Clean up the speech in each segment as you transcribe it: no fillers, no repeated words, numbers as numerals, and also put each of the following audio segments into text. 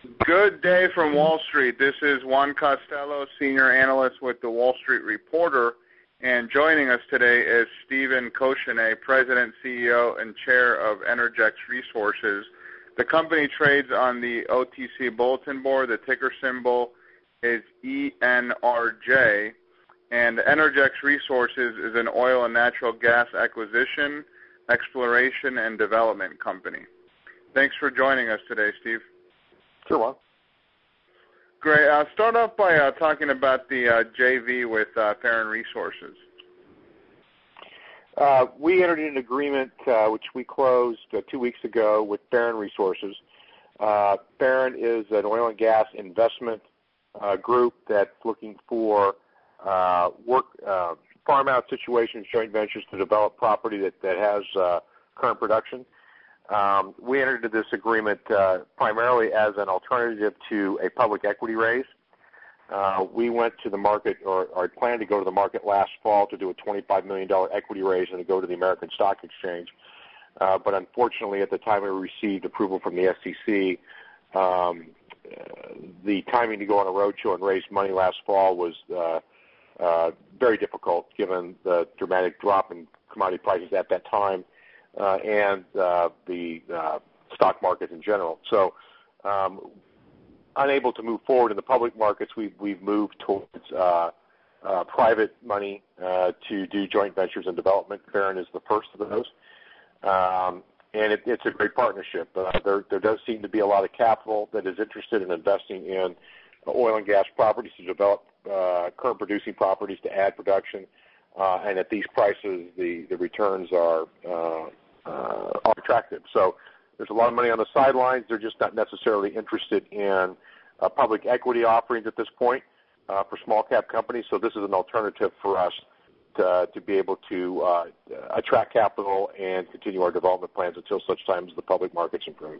Good day from Wall Street. This is Juan Costello, Senior Analyst with the Wall Street Reporter, and joining us today is Stephen Cochenet, President, CEO, and Chair of Energex Resources. The company trades on the OTC Bulletin Board. The ticker symbol is ENRJ, and Energex Resources is an oil and natural gas acquisition, exploration, and development company. Thanks for joining us today, Steve. Sure, Juan. Great. I'll start off by talking about the JV with Farron Resources. We entered an agreement which we closed 2 weeks ago with Farron Resources. Farron is an oil and gas investment group that's looking for farm-out situations, joint ventures to develop property that has current production. We entered into this agreement primarily as an alternative to a public equity raise. We went to the market, or planned to go to the market last fall to do a $25 million equity raise and to go to the American Stock Exchange. But unfortunately, at the time we received approval from the SEC, the timing to go on a roadshow and raise money last fall was very difficult given the dramatic drop in commodity prices at that time and the stock market in general. So unable to move forward in the public markets, we've moved towards private money to do joint ventures and development. Farron is the first of those. And it's a great partnership. There does seem to be a lot of capital that is interested in investing in oil and gas properties to develop current producing properties to add production. And at these prices, the returns are attractive. So there's a lot of money on the sidelines. They're just not necessarily interested in public equity offerings at this point for small cap companies. So this is an alternative for us to be able to attract capital and continue our development plans until such time as the public markets improve.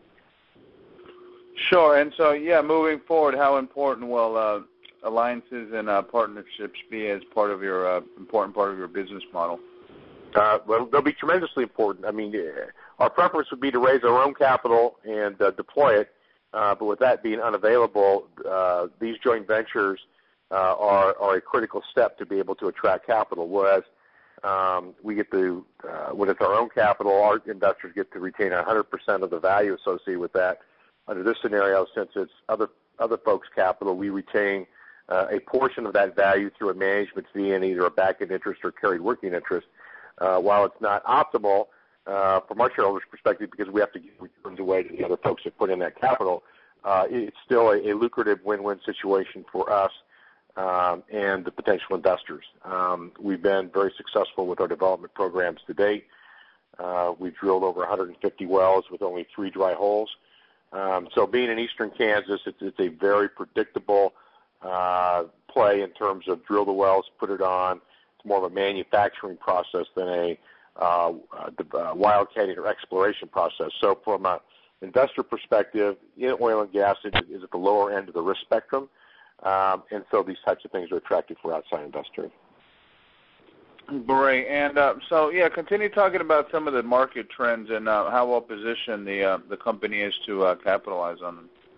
Sure. And so, moving forward, how important will alliances and partnerships be as part of your important part of your business model? Well, they'll be tremendously important. I mean, our preference would be to raise our own capital and deploy it. But with that being unavailable, these joint ventures are a critical step to be able to attract capital. Whereas we get to, when it's our own capital, our investors get to retain 100% of the value associated with that. Under this scenario, since it's other folks' capital, we retain a portion of that value through a management fee and either a back-end interest or carried working interest. While it's not optimal from our shareholders' perspective because we have to give returns away to the other folks that put in that capital, it's still a lucrative win-win situation for us and the potential investors. We've been very successful with our development programs to date. We've drilled over 150 wells with only 3 dry holes. So being in eastern Kansas, it's a very predictable play in terms of drill the wells, put it on. It's more of a manufacturing process than a wildcatting or exploration process. So from an investor perspective, oil and gas is at the lower end of the risk spectrum. And so these types of things are attractive for outside investors. Great. And continue talking about some of the market trends and how well positioned the company is to capitalize on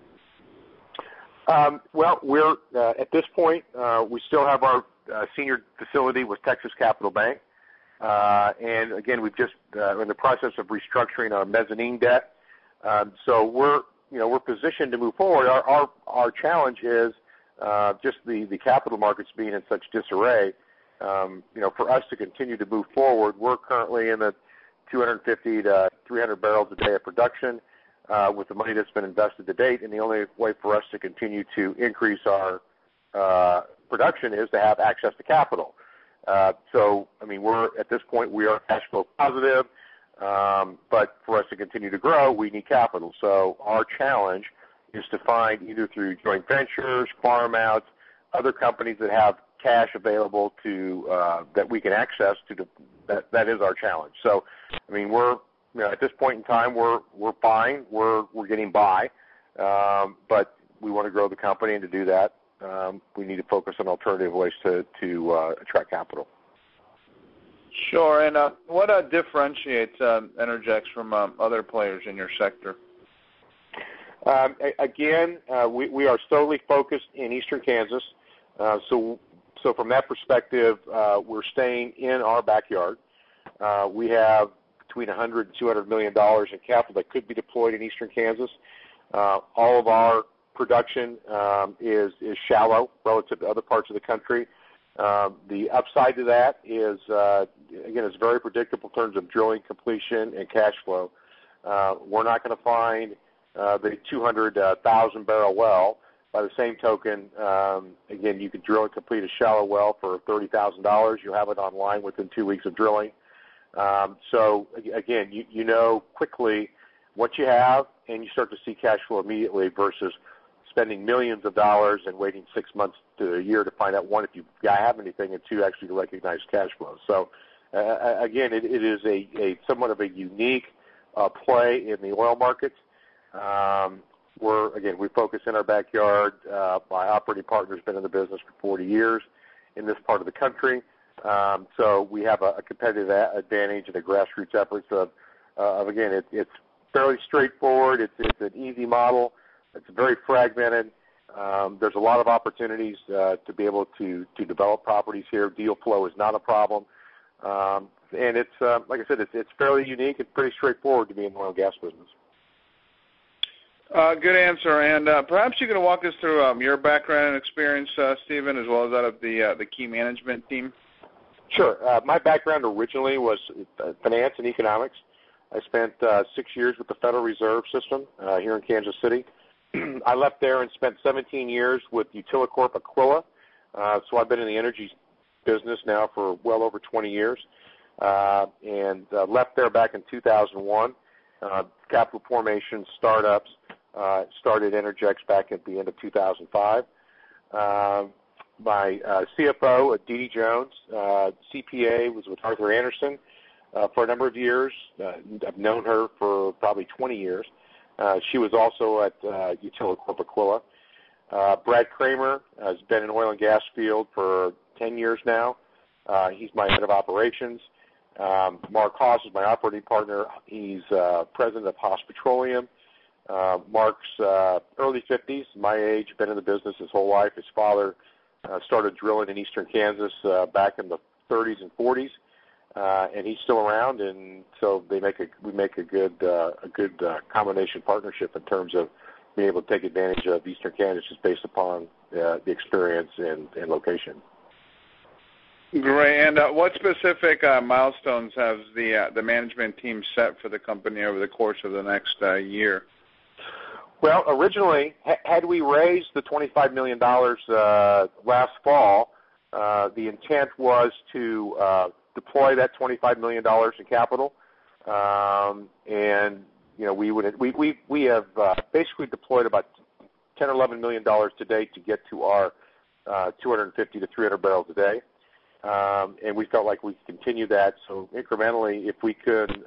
them. Well, we're at this point, we still have our senior facility with Texas Capital Bank. And again, we've just in the process of restructuring our mezzanine debt. So we're positioned to move forward. Our challenge is just the capital markets being in such disarray. For us to continue to move forward, we're currently in the 250 to 300 barrels a day of production with the money that's been invested to date. And the only way for us to continue to increase our production is to have access to capital. So, I mean, at this point, we are cash flow positive. But for us to continue to grow, we need capital. So our challenge is to find either through joint ventures, farm outs, other companies that have cash available to that we can access to. That is our challenge. So, I mean, we're at this point in time we're fine. We're getting by, but we want to grow the company, and to do that, we need to focus on alternative ways to attract capital. Sure. And what differentiates Energex from other players in your sector? Again, we are solely focused in eastern Kansas. So from that perspective, we're staying in our backyard. We have between $100 and $200 million in capital that could be deployed in eastern Kansas. All of our production is shallow relative to other parts of the country. The upside to that is, again, it's very predictable in terms of drilling, completion, and cash flow. We're not going to find the 200,000 barrel well. By the same token, again, you could drill and complete a shallow well for $30,000. You'll have it online within 2 weeks of drilling. So again, you know quickly what you have, and you start to see cash flow immediately versus spending millions of dollars and waiting 6 months to a year to find out, one, if you have anything, and two, actually to recognize cash flow. So again, it is a somewhat of a unique play in the oil markets. We focus in our backyard. My operating partner's been in the business for 40 years in this part of the country. So we have a competitive advantage in the grassroots efforts of again, it's fairly straightforward. It's an easy model. It's very fragmented. There's a lot of opportunities to be able to develop properties here. Deal flow is not a problem. And it's, like I said, it's fairly unique. It's pretty straightforward to be in the oil and gas business. Good answer. And perhaps you can walk us through your background and experience, Stephen, as well as that of the key management team. Sure. My background originally was finance and economics. I spent 6 years with the Federal Reserve System here in Kansas City. I left there and spent 17 years with Utilicorp Aquila. So I've been in the energy business now for well over 20 years, and left there back in 2001. Capital formation, startups, started Energex back at the end of 2005. My CFO, Dee Jones, CPA, was with Arthur Andersen for a number of years. I've known her for probably 20 years. She was also at Utilicorp Aquila. Brad Kramer has been in oil and gas field for 10 years now. He's my head of operations. Mark Haas is my operating partner. He's president of Haas Petroleum. Mark's early 50s, my age, been in the business his whole life. His father started drilling in eastern Kansas back in the 30s and 40s, and he's still around. And so we make a good combination partnership in terms of being able to take advantage of eastern Kansas just based upon the experience and location. Great. And what specific milestones has the management team set for the company over the course of the next year? Well, originally, had we raised the $25 million last fall, the intent was to deploy that $25 million in capital, and you know we have basically deployed about $10 or $11 million to date to get to our 250 to 300 barrels a day, and we felt like we could continue that. So incrementally, if we could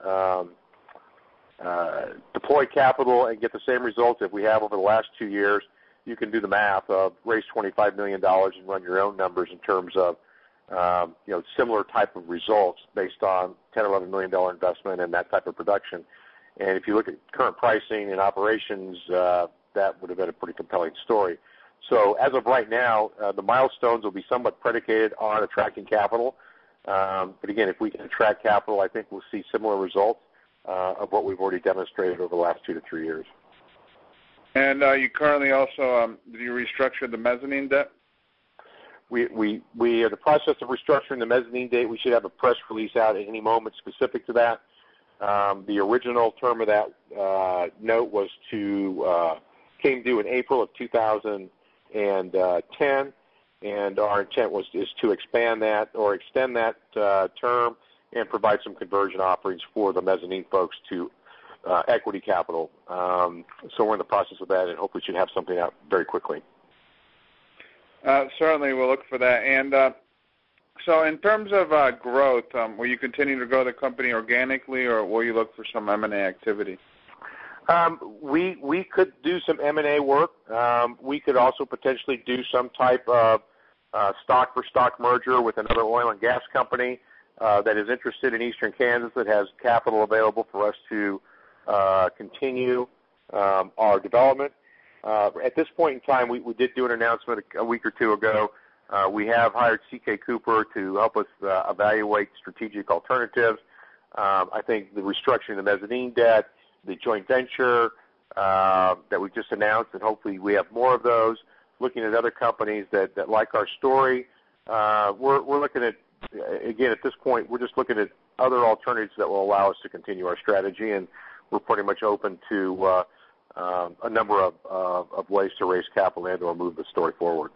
deploy capital and get the same results that we have over the last 2 years, you can do the math of raise $25 million and run your own numbers in terms of similar type of results based on $10 or $11 million investment and that type of production. And if you look at current pricing and operations, that would have been a pretty compelling story. So as of right now, the milestones will be somewhat predicated on attracting capital. But again, if we can attract capital, I think we'll see similar results of what we've already demonstrated over the last 2 to 3 years. And you currently also, did you restructure the mezzanine debt? We are in the process of restructuring the mezzanine debt. We should have a press release out at any moment specific to that. The original term of that note was came due in April of 2010, and our intent is to expand that or extend that term and provide some conversion offerings for the mezzanine folks to equity capital. So we're in the process of that, and hopefully should have something out very quickly. Certainly, we'll look for that. And so in terms of growth, will you continue to grow the company organically, or will you look for some M&A activity? We could do some M&A work. We could also potentially do some type of stock-for-stock merger with another oil and gas company that is interested in eastern Kansas, that has capital available for us to continue our development. At this point in time, we did do an announcement a week or two ago. We have hired C.K. Cooper to help us evaluate strategic alternatives. I think the restructuring of the mezzanine debt, the joint venture that we just announced, and hopefully we have more of those, looking at other companies that like our story. We're looking at, again, at this point, we're just looking at other alternatives that will allow us to continue our strategy, and we're pretty much open to a number of ways to raise capital and or move the story forward.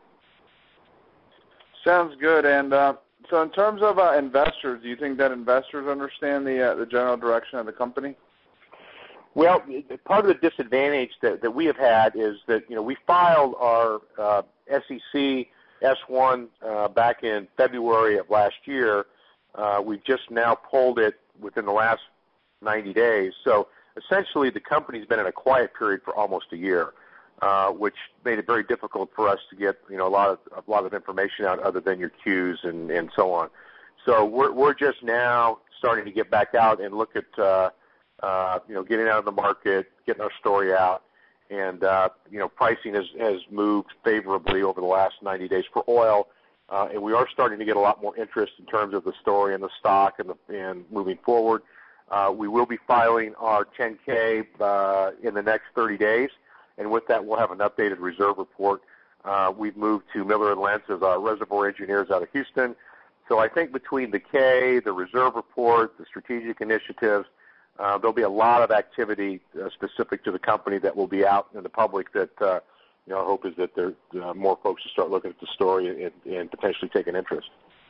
Sounds good. And so in terms of investors, do you think that investors understand the general direction of the company? Well, part of the disadvantage that we have had is that, we filed our SEC S-1 back in February of last year. We've just now pulled it within the last 90 days. So essentially the company's been in a quiet period for almost a year, which made it very difficult for us to get, a lot of information out other than your Qs and so on. So we're just now starting to get back out and look at, getting out of the market, getting our story out. And, pricing has moved favorably over the last 90 days for oil. And we are starting to get a lot more interest in terms of the story and the stock and moving forward. We will be filing our 10-K in the next 30 days. And with that, we'll have an updated reserve report. We've moved to Miller & Lentz as our reservoir engineers out of Houston. So I think between the K, the reserve report, the strategic initiatives, there'll be a lot of activity specific to the company that will be out in the public that, our hope is that there more folks will start looking at the story and potentially take an interest.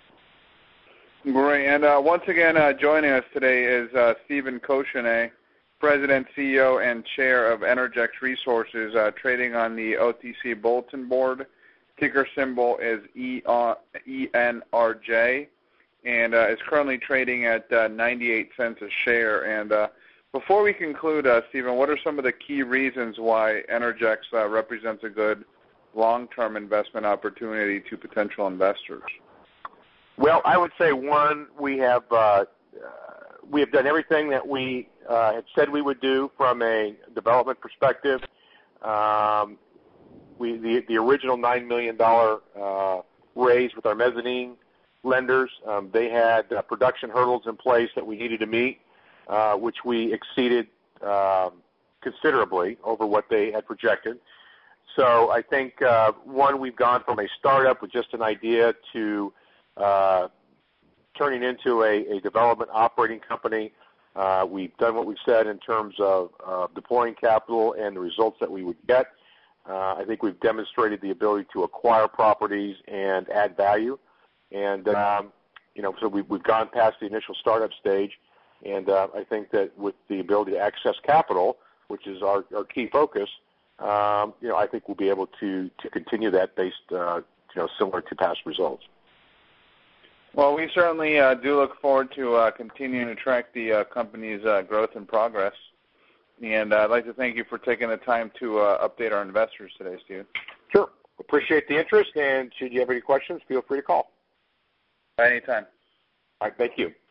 Great. And once again, joining us today is Stephen Cochonnet, President, CEO, and Chair of Energex Resources, trading on the OTC Bulletin Board. Ticker symbol is ENRJ, and is currently trading at 98 cents a share. And before we conclude, Stephen, what are some of the key reasons why Energex represents a good long-term investment opportunity to potential investors? Well, I would say, one, we have done everything that we had said we would do from a development perspective. The original $9 million raise with our mezzanine lenders, they had production hurdles in place that we needed to meet, which we exceeded considerably over what they had projected. So I think, one, we've gone from a startup with just an idea to turning into a development operating company. We've done what we've said in terms of deploying capital and the results that we would get. I think we've demonstrated the ability to acquire properties and add value. And, so we've gone past the initial startup stage. And I think that with the ability to access capital, which is our key focus, I think we'll be able to continue that based, similar to past results. Well, we certainly do look forward to continuing to track the company's growth and progress. And I'd like to thank you for taking the time to update our investors today, Steve. Sure. Appreciate the interest, and should you have any questions, feel free to call. Anytime. All right, thank you.